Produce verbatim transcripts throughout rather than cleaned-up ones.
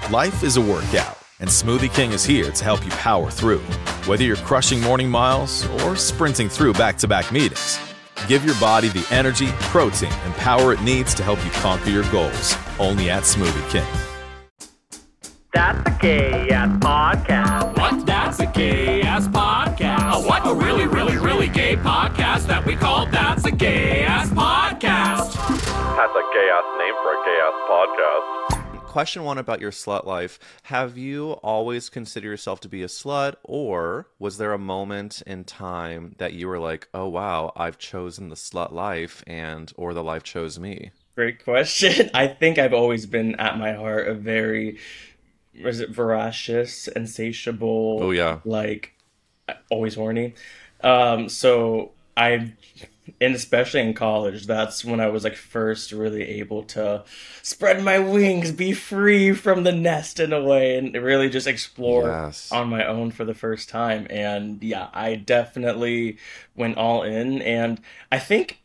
Life is a workout, and Smoothie King is here to help you power through. Whether you're crushing morning miles or sprinting through back-to-back meetings, give your body the energy, protein, and power it needs to help you conquer your goals. Only at Smoothie King. That's a gay-ass podcast. What? That's a gay-ass podcast. A what? A really, really, really gay podcast that we call That's a Gay-Ass Podcast. That's a gay-ass name for a gay-ass podcast. Question one about your slut life. Have you always considered yourself to be a slut, or was there a moment in time that you were like, oh, wow, I've chosen the slut life, and or the life chose me? Great question. I think I've always been, at my heart, a very... was it voracious, insatiable? Oh yeah, like always horny. Um, so I, and especially in college, that's when I was like first really able to spread my wings, be free from the nest in a way, and really just explore yes. on my own for the first time. And yeah, I definitely went all in, and I think.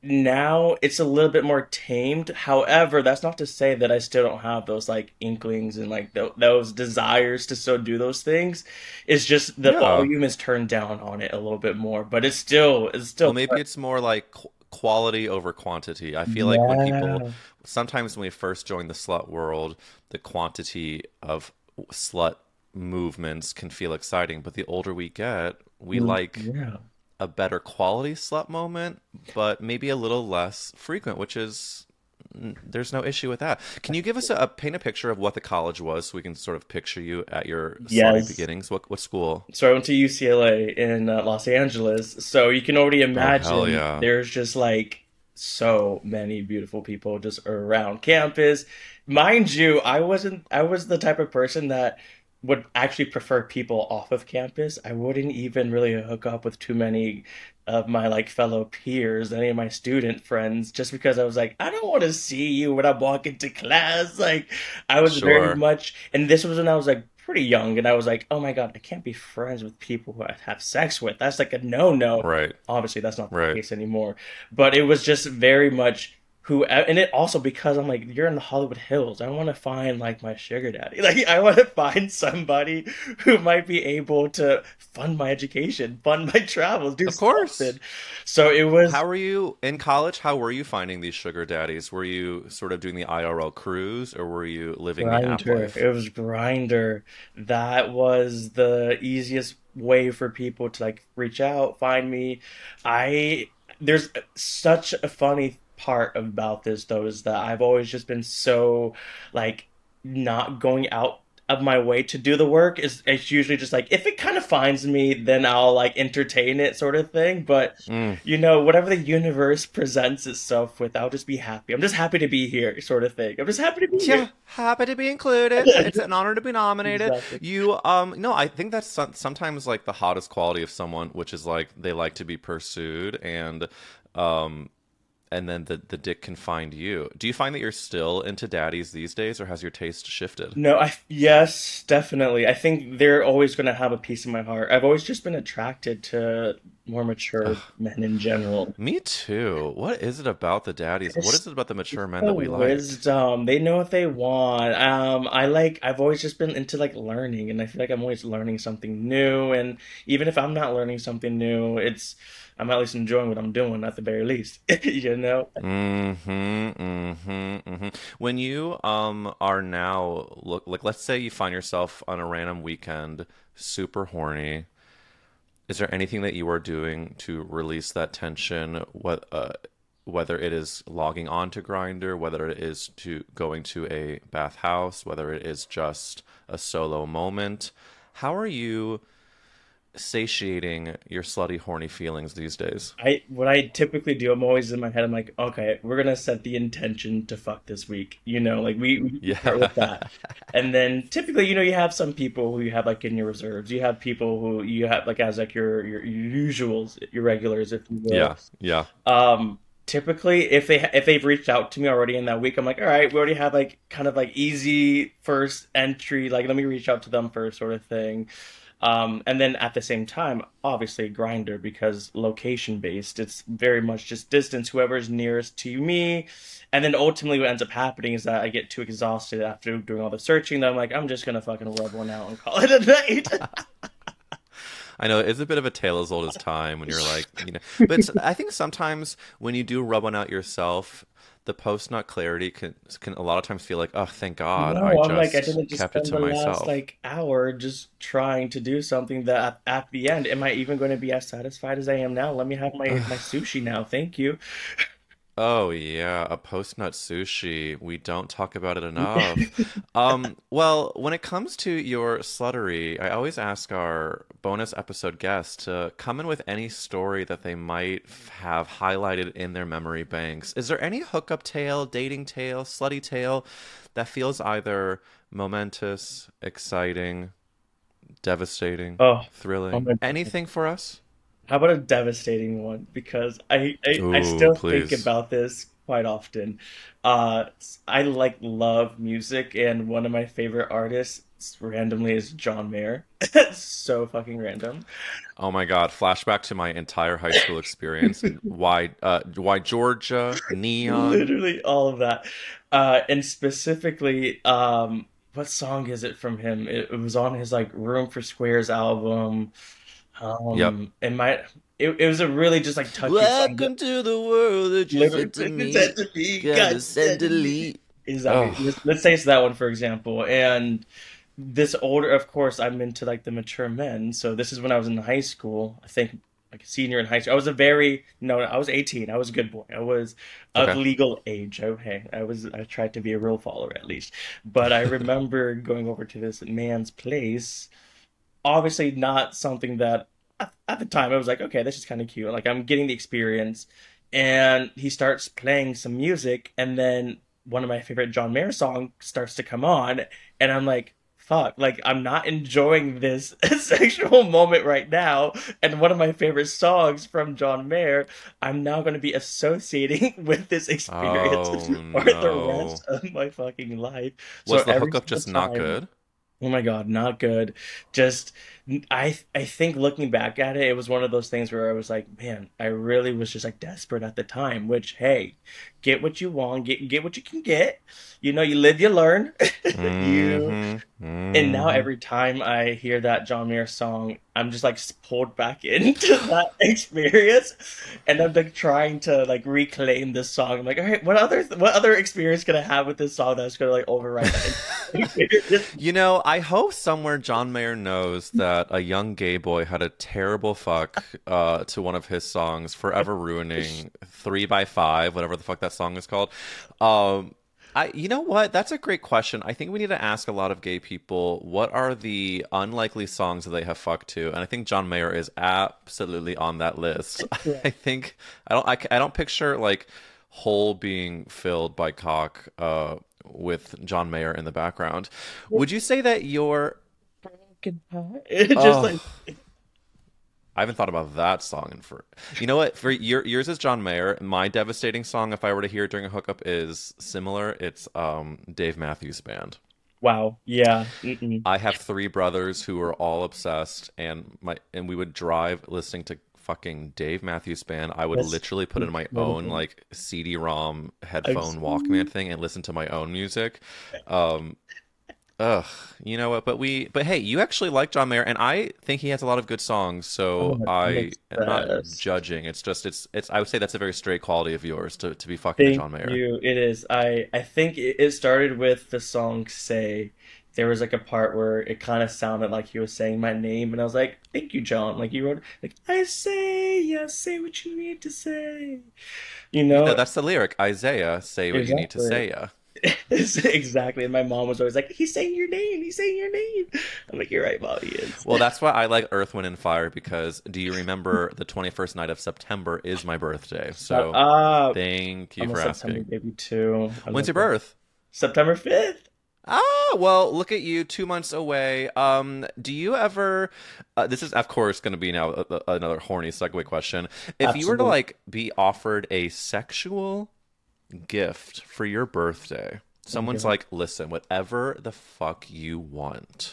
Now it's a little bit more tamed. However, that's not to say that I still don't have those like inklings and like th- those desires to still do those things. It's just the yeah. volume is turned down on it a little bit more, but it's still it's still. Well, maybe fun. It's more like qu- quality over quantity. I feel yeah. like when people sometimes when we first join the slut world, the quantity of slut movements can feel exciting, but the older we get, we mm, like. Yeah. a better quality slut moment, but maybe a little less frequent, which is, there's no issue with that. Can you give us a, a paint a picture of what the college was so we can sort of picture you at your yes. slutty beginnings? What what school? So I went to U C L A in uh, Los Angeles. So you can already imagine oh, yeah. there's just like so many beautiful people just around campus. Mind you, I wasn't, I was the type of person that would actually prefer people off of campus. I wouldn't even really hook up with too many of my like fellow peers, any of my student friends, just because I was like, I don't want to see you when I'm walking to class. Like I was sure. very much, and this was when I was like pretty young, and I was like, oh my God, I can't be friends with people who I have sex with. That's like a no-no. Right. Obviously that's not the right. case anymore. But it was just very much who, and it also because I'm like, you're in the Hollywood Hills. I want to find like my sugar daddy. Like I want to find somebody who might be able to fund my education, fund my travels, do of course. Something. So it was. How were you in college? How were you finding these sugar daddies? Were you sort of doing the I R L cruise, or were you living Grindr. the app life? It was Grindr. That was the easiest way for people to like reach out, find me. I there's such a funny part about this though is that I've always just been so like not going out of my way to do the work. Is it's usually just like if it kind of finds me, then I'll like entertain it sort of thing. But mm. you know, whatever the universe presents itself with, I'll just be happy. I'm just happy to be here sort of thing. I'm just happy to be yeah, here. Happy to be included. It's an honor to be nominated. Exactly. You um no, I think that's sometimes like the hottest quality of someone, which is like they like to be pursued, and um and then the, the dick can find you. Do you find that you're still into daddies these days, or has your taste shifted? No, I yes, definitely. I think they're always going to have a piece in my heart. I've always just been attracted to more mature Ugh. men in general. Me too. What is it about the daddies? It's, what is it about the mature men that we like? Wisdom. They know what they want. Um, I like. I've always just been into like learning, and I feel like I'm always learning something new. And even if I'm not learning something new, it's I'm at least enjoying what I'm doing at the very least, you know? Mm-hmm, mm-hmm, mm-hmm. When you um are now, look, like, let's say you find yourself on a random weekend, super horny, is there anything that you are doing to release that tension, what, uh, whether it is logging on to Grindr, whether it is to going to a bathhouse, whether it is just a solo moment? How are you satiating your slutty horny feelings these days? I what I typically do, I'm always in my head, I'm like, okay, we're gonna set the intention to fuck this week, you know, like we, we yeah. start with that. And then typically, you know, you have some people who you have like in your reserves, you have people who you have like as like your your, your usuals, your regulars, if you will. Yeah, yeah. Um typically if they if they've reached out to me already in that week, I'm like, all right, we already have like kind of like easy first entry, like let me reach out to them first sort of thing. Um, and then at the same time, obviously Grinder, because location based, it's very much just distance, whoever's nearest to me. And then ultimately what ends up happening is that I get too exhausted after doing all the searching that I'm like, I'm just gonna fucking rub one out and call it a night. I know it's a bit of a tale as old as time when you're like, you know, but it's- I think sometimes when you do rub one out yourself, the post nut clarity can can a lot of times feel like, oh, thank God, No, I I'm like, I just didn't just kept it spend to the last myself. like hour just trying to do something that at, at the end, am I even going to be as satisfied as I am now? Let me have my my sushi now. Thank you. Oh yeah, a post nut sushi. We don't talk about it enough. Um, well, when it comes to your sluttery, I always ask our bonus episode guests to come in with any story that they might f- have highlighted in their memory banks. Is there any hookup tale, dating tale, slutty tale that feels either momentous, exciting, devastating, Oh, oh thrilling? my God. Anything for us? How about a devastating one? Because I, I, I Ooh, still think please. about this quite often. Uh, I like love music, and one of my favorite artists randomly is John Mayer. So fucking random. Oh my God, flashback to my entire high school experience and why uh why Georgia, Neon. Literally all of that. Uh, and specifically, um, what song is it from him? It, it was on his like Room for Squares album. Yep. Um, and my it, it was a really just like touching song that Welcome to the world that you literally sent to me. said to me, Gotta God send said to me. delete. Exactly. Oh, Let's, let's say it's that one for example. And this older, of course, I'm into like the mature men. So this is when I was in high school. I think like a senior in high school. I was a very no, I was eighteen. I was a good boy. I was of okay. legal age. Okay, I was. I tried to be a rule follower at least. But I remember going over to this man's place. Obviously, not something that at, at the time I was like, okay, this is kind of cute. Like I'm getting the experience. And he starts playing some music, and then one of my favorite John Mayer songs starts to come on, and I'm like, fuck, like I'm not enjoying this sexual moment right now. And one of my favorite songs from John Mayer, I'm now going to be associating with this experience Oh for the no. rest of my fucking life. So Was the every hookup single just not time. good? Oh my God, not good. Just I I think looking back at it, it was one of those things where I was like, man, I really was just like desperate at the time, which hey, get what you want, get get what you can get. You know, you live, you learn. You Mm-hmm. and now Mm-hmm. every time I hear that John Mayer song, I'm just like pulled back into that experience, and I'm like trying to like reclaim this song. I'm like, all right, what other what other experience can I have with this song that's gonna like override that experience? You know, I hope somewhere John Mayer knows that a young gay boy had a terrible fuck uh, to one of his songs, forever ruining Three by Five, whatever the fuck that song is called. Um, I, you know what? That's a great question. I think we need to ask a lot of gay people what are the unlikely songs that they have fucked to, and I think John Mayer is absolutely on that list. Yeah. I think I don't I, I don't picture like hole being filled by cock uh, with John Mayer in the background. Would you say that your Broken heart. It's just like oh, I haven't thought about that song in for you know what for your yours is John Mayer. My devastating song, if I were to hear it during a hookup, is similar. It's um Dave Matthews Band. wow, yeah. Mm-mm. I have three brothers who are all obsessed, and my and we would drive listening to fucking Dave Matthews Band. I would That's literally put in my own incredible. like C D-ROM I've headphone Walkman thing and listen to my own music. Um, ugh, you know what? But we, but hey, you actually like John Mayer, and I think he has a lot of good songs. So I'm I am not obsessed. judging. It's just it's it's. I would say that's a very straight quality of yours to to be fucking to Thank John Mayer. you. It is. I I think it, it started with the song "Say." There was like a part where it kind of sounded like he was saying my name, and I was like, "Thank you, John." Like you wrote, like I say, yeah, say what you need to say. You No, know, that's the lyric. Isaiah, say what you need to exactly. say. Yeah. Exactly. And my mom was always like, "He's saying your name. He's saying your name." I'm like, "You're right, mom. He is." Well, that's why I like Earth, Wind, and Fire because do you remember the twenty-first night of September is my birthday? So, So uh, thank you I'm a for September asking. baby too. I When's love your that. birth? September fifth. Ah, well, look at you, two months away. Um, do you ever? Uh, this is, of course, going to be now a, a- another horny segue question. If you were to Absolutely. like be offered a sexual gift for your birthday, Oh my someone's God. like, "Listen, whatever the fuck you want,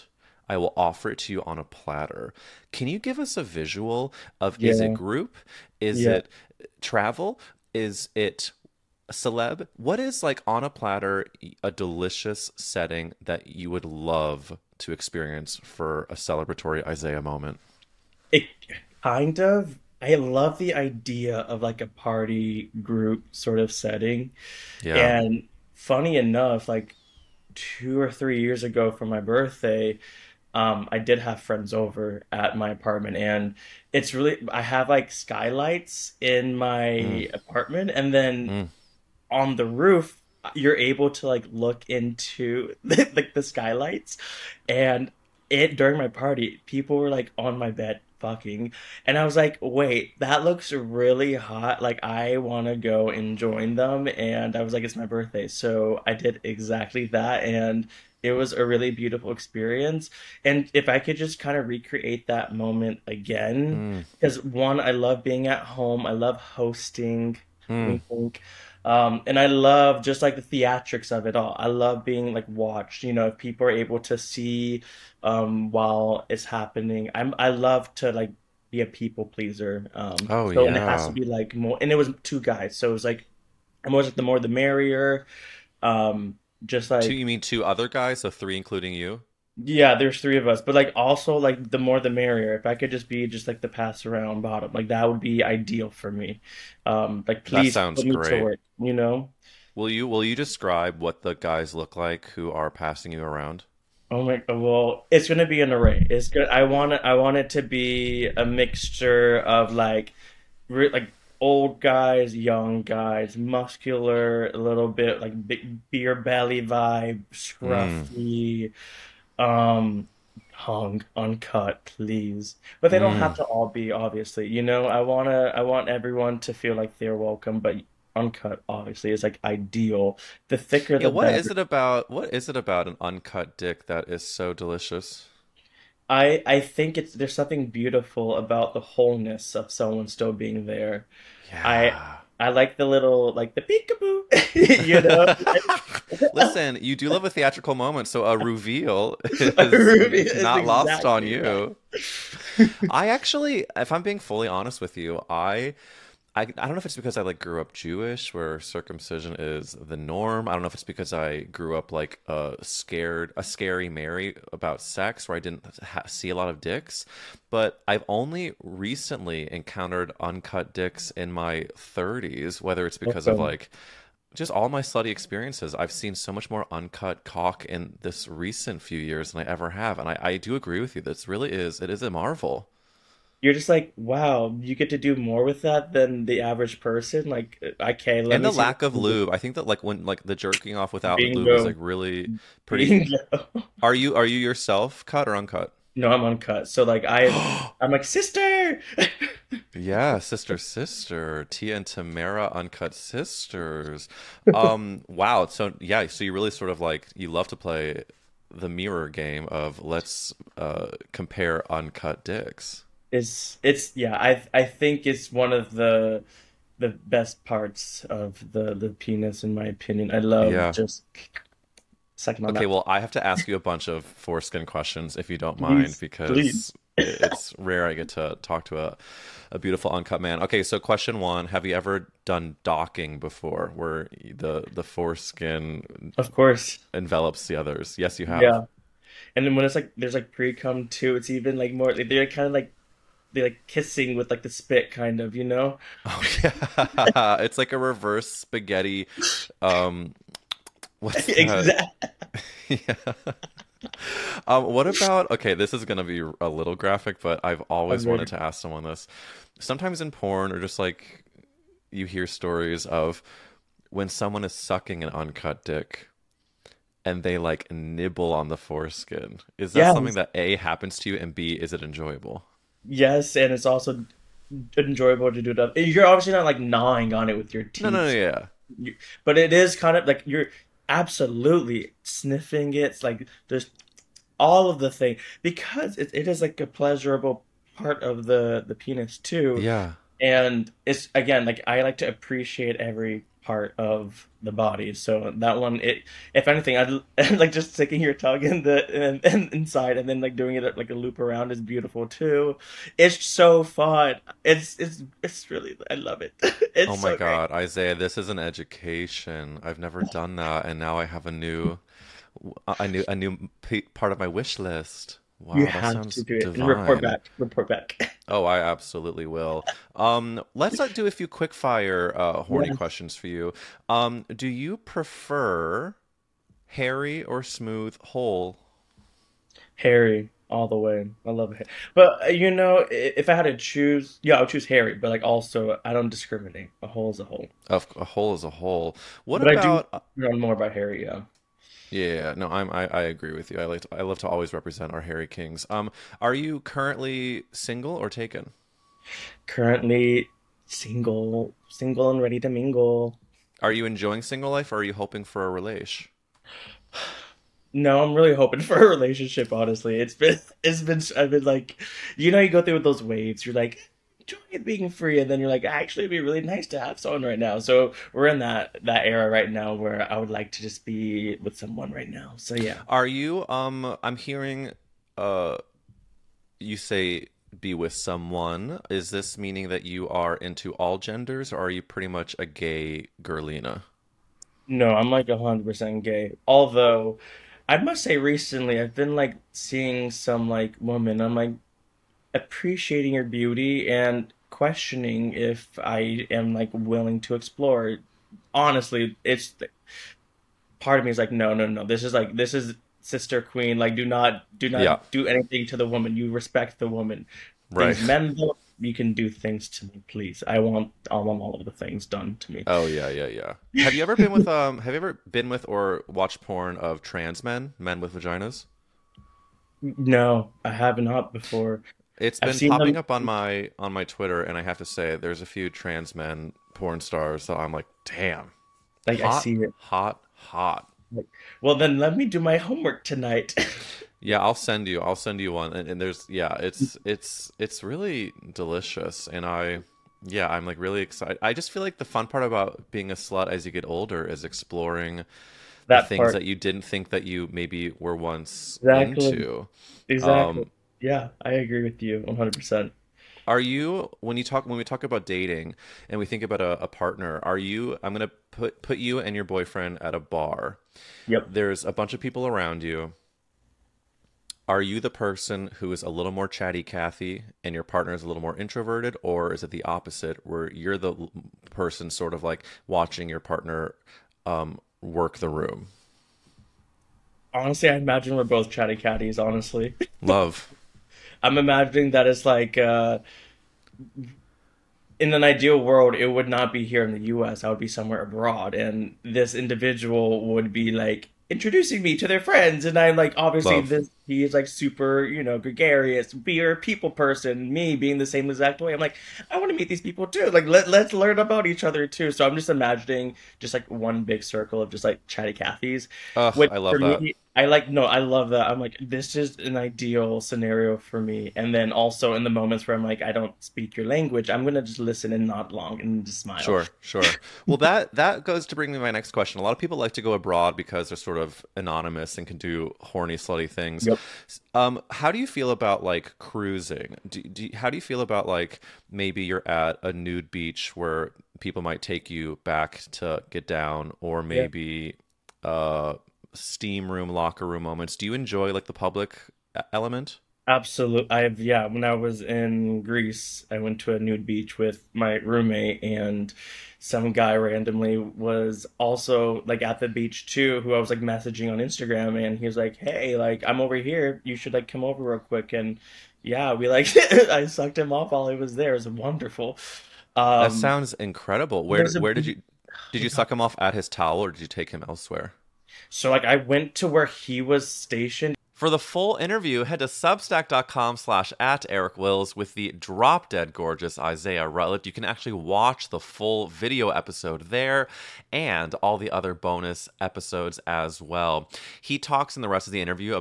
I will offer it to you on a platter. Can you give us a visual of, is it Yeah. group? Is Yeah. it travel? Is it celeb? What is, like, on a platter, a delicious setting that you would love to experience for a celebratory Isaiah moment? It kind of, I love the idea of like a party group sort of setting. Yeah. And funny enough, like two or three years ago for my birthday, um, I did have friends over at my apartment, and it's really, I have like skylights in my Mm, apartment, and then mm. on the roof, you're able to like look into like the skylights, and it during my party, people were like on my bed fucking, and I was like, wait, that looks really hot. Like I want to go and join them, and I was like, it's my birthday, so I did exactly that, and it was a really beautiful experience. And if I could just kind of recreate that moment again, Mm, because one, I love being at home, I love hosting, mm. wink, wink. Um, and I love just like the theatrics of it all. I love being like watched, you know, if people are able to see um while it's happening. I'm I love to like be a people pleaser. Um, Oh, so and it has to yeah. be like more, and it was two guys, so it was like I'm always like the more the merrier. Um, just Two, like you mean two other guys, so three including you? yeah, there's three of us, but like also like the more the merrier. If I could just be just like the pass around bottom, like that would be ideal for me. Um, like That please sounds put me to great. work, you know? Will you will you describe what the guys look like who are passing you around? Oh my, well, it's gonna be an array. It's good. I want it. I want it to be a mixture of like, re like old guys, young guys, muscular, a little bit like big beer belly vibe, Mm, scruffy, um, hung, uncut, please. But they don't have mm. to all be, obviously. You know, I wanna, I want everyone to feel like they're welcome, but uncut obviously is like ideal. The thicker Yeah, the what is better. it about what is it about an uncut dick that is so delicious? I I think it's there's something beautiful about the wholeness of someone still being there. I Yeah. I like the little like the peekaboo, you know. Listen, you do love a theatrical moment, so a reveal is Ruby is is not lost on exactly right. you. I actually, if I'm being fully honest with you, I I, I don't know if it's because I like grew up Jewish where circumcision is the norm. I don't know if it's because I grew up like a scared, a scary Mary about sex where I didn't ha see a lot of dicks. But I've only recently encountered uncut dicks in my thirties, whether it's because of Welcome. like just all my slutty experiences. I've seen so much more uncut cock in this recent few years than I ever have. And I, I do agree with you. This really is, it is a marvel. You're just like, wow, you get to do more with that than the average person. Like, okay, let And me the see lack of the lube. I think that like when like the jerking off without lube is like bingo, really pretty. bingo. Are you are you yourself cut or uncut? No, I'm uncut. So like I I'm like sister. Yeah, sister, sister, Tia and Tamara, uncut sisters. Um, wow. So yeah, so you really sort of like you love to play the mirror game of let's uh compare uncut dicks. It's it's yeah, I I think it's one of the the best parts of the the penis in my opinion. I love Yeah. just sucking on Okay, that. well, I have to ask you a bunch of foreskin questions if you don't mind, Please, because please. it's rare I get to talk to a, a beautiful uncut man. Okay, so question one, have you ever done docking before, where the the foreskin Of course. envelops the others? Yes, you have. Yeah. And then when it's like there's like pre-cum too, it's even like more like, they're kind of like they're like kissing with like the spit kind of, you know? Oh yeah, it's like a reverse spaghetti. Um, what's that? Exactly. Yeah. Um, what about, okay, this is gonna be a little graphic, but I've I'm always wanted ready. to ask someone this. Sometimes in porn, or just like you hear stories of when someone is sucking an uncut dick and they like nibble on the foreskin. Is that something Yes. that A, happens to you, and B, is it enjoyable? Yes, and it's also enjoyable to do that. You're obviously not like gnawing on it with your No, no, no, teeth, yeah. you, but it is kind of like you're absolutely sniffing it. It's like there's all of the thing because it, it is like a pleasurable part of the the penis too. Yeah. And it's again like I like to appreciate every part of the body. So that one, it if anything, I'd like just sticking your tongue in the in, in, inside and then like doing it like a loop around is beautiful too. It's so fun. It's it's it's really I love it. It's Oh my so great. God, Isaiah, this is an education. I've never done that, and now I have a new, a new, a new p- part of my wish list. Wow, You that have sounds to do it and report divine. back. Report back. Oh, I absolutely will. Um, let's uh, do a few quick fire uh, horny Yes. questions for you. Um, do you prefer hairy or smooth hole? Harry all the way. I love it. But uh, you know, i- if I had to choose, yeah, I would choose Harry. But like also, I don't discriminate. A hole is a hole. Of a hole is a hole. What But I do about? uh, know more about Harry. Yeah. Yeah, no, I'm I, I agree with you. I like to, I love to always represent our hairy kings. Um, are you currently single or taken? Currently single, single and ready to mingle. Are you enjoying single life or are you hoping for a relation? No, I'm really hoping for a relationship, honestly. It's been, it's been, I've been like, you know, you go through those waves. You're like, enjoying it being free, and then you're like, actually, it'd be really nice to have someone right now. So we're in that that era right now where I would like to just be with someone right now. So yeah, Are you um I'm hearing uh you say be with someone. Is this meaning that you are into all genders or are you pretty much a gay girlina? no, I'm like one hundred percent gay. Although I must say, recently I've been like seeing some like woman. I'm like appreciating your beauty and questioning if I am like willing to explore. Honestly, it's part of me is like, no, no, no. This is like this is sister queen. Like, do not do Yeah, not do anything to the woman. You respect the woman. right. Things men do, you can do things to me, please. I want I want all of the things done to me. Oh yeah, yeah, yeah. Have you ever been with um have you ever been with or watched porn of trans men, men with vaginas? No, I have not before. It's I've been seen popping them. up on my on my Twitter and I have to say there's a few trans men porn stars that I'm like, damn. Like I Hot, see it. hot, hot. Like, well, then let me do my homework tonight. Yeah, I'll send you. I'll send you one. And, and there's yeah, it's it's it's really delicious, and I yeah, I'm like really excited. I just feel like the fun part about being a slut as you get older is exploring the That things part. that you didn't think that you maybe were once Exactly. into. Exactly. Um, Yeah, I agree with you one hundred percent. are you when you talk when we talk about dating and we think about a, a partner, are you I'm gonna put put you and your boyfriend at a bar. Yep. There's a bunch of people around you. Are you the person who is a little more chatty Cathy and your partner is a little more introverted, or is it the opposite where you're the l- person sort of like watching your partner um, work the room? Honestly, I imagine we're both chatty catties, honestly. Love. I'm imagining that it's like uh in an ideal world, it would not be here in the U S. I would be somewhere abroad, and this individual would be like introducing me to their friends, and I'm like, obviously, Love. this he is like super, you know, gregarious, be a people person. Me being the same exact way, I'm like, I want to meet these people too. Like, let let's learn about each other too. So I'm just imagining just like one big circle of just like chatty Cathys. Ugh, Which I love for that. me, I like no, I love that. I'm like, this is an ideal scenario for me. And then also in the moments where I'm like, I don't speak your language, I'm gonna just listen and nod along and just smile. Sure, sure. Well, that that goes to bring me my next question. A lot of people like to go abroad because they're sort of anonymous and can do horny, slutty things. Yep. Um, how do you feel about like cruising? Do, do you- how do you feel about like maybe you're at a nude beach where people might take you back to get down, or Yeah. maybe uh steam room, locker room moments? Do you enjoy like the public e- element? Absolutely. I've yeah, when I was in Greece, I went to a nude beach with my roommate, and some guy randomly was also like at the beach too, who I was like messaging on Instagram, and he was like, "Hey, like I'm over here. You should like come over real quick." And yeah, we like I sucked him off while he was there. It was wonderful. That Um, sounds incredible. Where there's a where did you did you yeah. suck him off at his towel or did you take him elsewhere? So like I went to where he was stationed. For the full interview, head to substack.com slash at Eric Wills with the drop dead gorgeous Isaiah Rutledge. You can actually watch the full video episode there and all the other bonus episodes as well. He talks in the rest of the interview about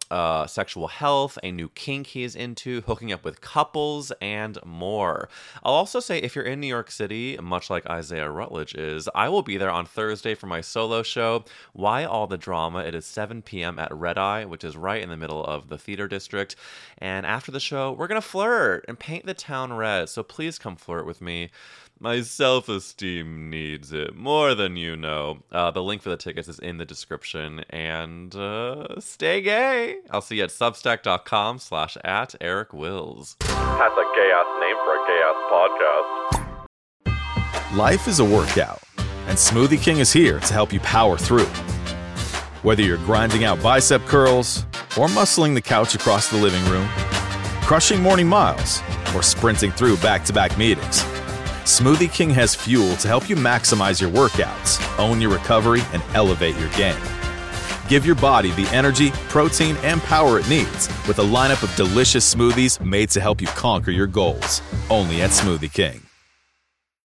uh, sexual health, a new kink he is into, hooking up with couples, and more. I'll also say, if you're in New York City, much like Isaiah Rutledge is, I will be there on Thursday for my solo show, Why All the Drama. It is seven p.m. at Red Eye, which is right in the middle of the theater district. And after the show, we're going to flirt and paint the town red. So please come flirt with me. My self-esteem needs it more than you know. Uh, the link for the tickets is in the description. And uh, stay gay. I'll see you at substack.com slash at Eric Wills. That's a gay-ass name for a gay-ass podcast. Life is a workout, and Smoothie King is here to help you power through. Whether you're grinding out bicep curls or muscling the couch across the living room, crushing morning miles, or sprinting through back-to-back meetings, Smoothie King has fuel to help you maximize your workouts, own your recovery, and elevate your game. Give your body the energy, protein, and power it needs with a lineup of delicious smoothies made to help you conquer your goals. Only at Smoothie King.